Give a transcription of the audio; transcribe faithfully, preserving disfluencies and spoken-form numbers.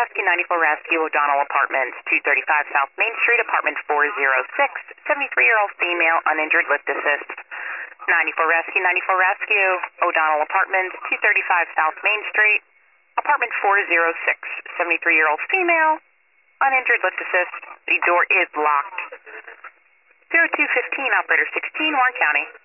Rescue, ninety-four Rescue, O'Donnell Apartments, two thirty-five South Main Street, apartment four oh six, seventy-three-year-old female, uninjured, lift assist. ninety-four Rescue, ninety-four Rescue, O'Donnell Apartments, two thirty-five South Main Street, apartment four oh six, seventy-three-year-old female, uninjured, lift assist. The door is locked. zero two fifteen, operator sixteen, Warren County.